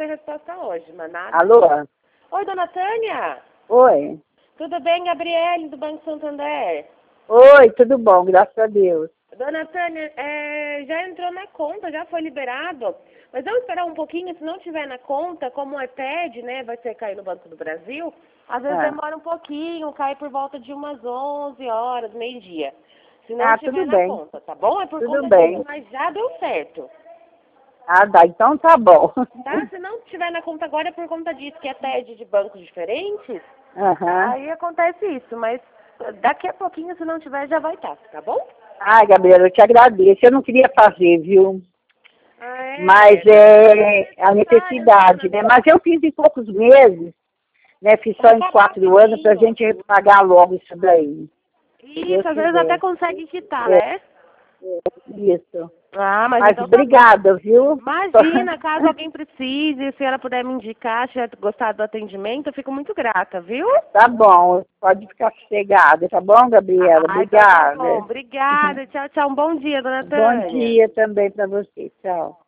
ter resposta hoje, mas nada. Alô? Oi, dona Tânia. Oi. Tudo bem, Gabriele, do Banco Santander? Oi, tudo bom, graças a Deus. Dona Tânia, já entrou na conta, já foi liberado. Mas vamos esperar um pouquinho, se não tiver na conta, como é TED, né, vai ser cair no Banco do Brasil, às vezes demora um pouquinho, cai por volta de umas 11 horas, meio-dia. Se não tiver tudo na bem. conta, tá bom? É por Tudo conta bem. disso, mas já deu certo. Ah, tá, então tá bom. Tá? Se não tiver na conta agora é por conta disso, que é TED de bancos diferentes, aí acontece isso, mas daqui a pouquinho, se não tiver, já vai estar, tá bom? Ai, Gabriela, eu te agradeço. Eu não queria fazer, viu? Mas a necessidade, né? Mas eu fiz em poucos meses, né? Fiz só em 4 anos pra gente pagar logo isso daí. Isso, às vezes até consegue quitar, né? Isso. Mas então obrigada, viu? Imagina, caso alguém precise, se ela puder me indicar, se ela gostar do atendimento, eu fico muito grata, viu? Tá bom, pode ficar sossegada, tá bom, Gabriela? Obrigada. Então tá bom. Obrigada, tchau, tchau. Um bom dia, dona Bom Tânia. dia também para você, tchau.